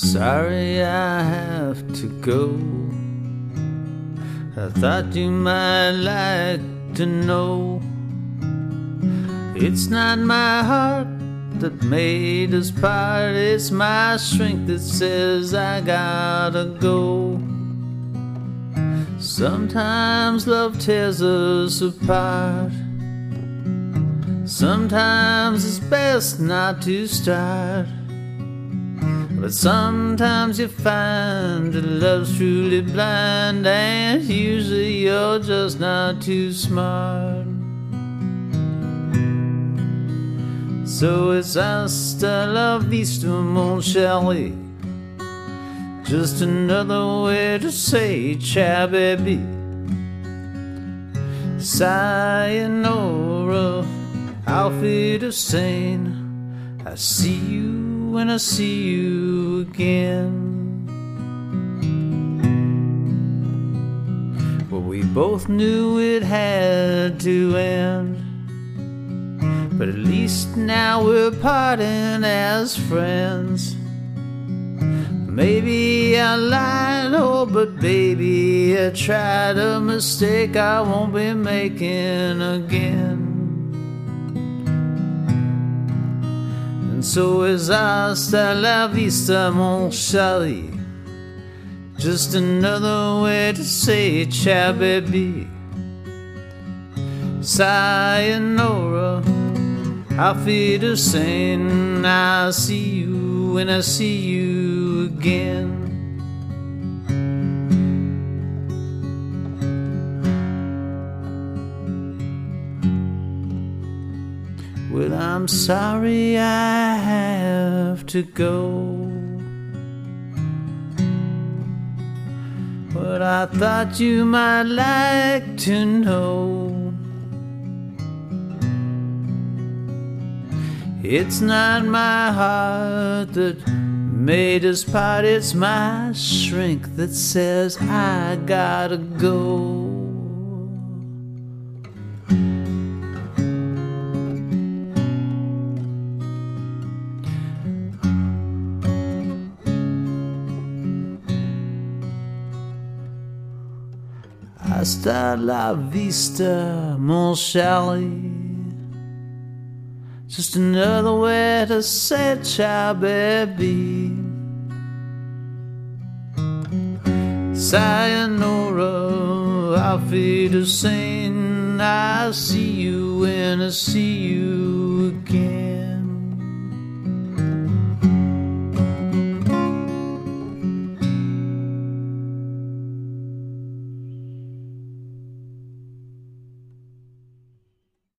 Sorry I have to go. I thought you might like to know it's not my heart that made us part. It's my strength that says I gotta go. Sometimes love tears us apart. Sometimes it's best not to start. But sometimes you find that love's truly blind, and usually you're just not too smart. So it's hasta la vista, mon chéri. Just another way to say ciao, baby. Sayonara, auf Wiedersehen. I see you when I see you again. Well, we both knew it had to end, but at least now we're parting as friends. Maybe I lied, oh, but baby, I tried a mistake I won't be making again. And so is hasta la vista, mon chéri. Just another way to say ciao, baby. Sayonara, auf Wiedersehen. I see you when I see you again. Well, I'm sorry I have to go, but I thought you might like to know it's not my heart that made us part. It's my strength that says I gotta go. Hasta la vista, mon chéri. Just another way to say ciao, baby. Sayonara, auf Wiedersehen. I see you when I see you again.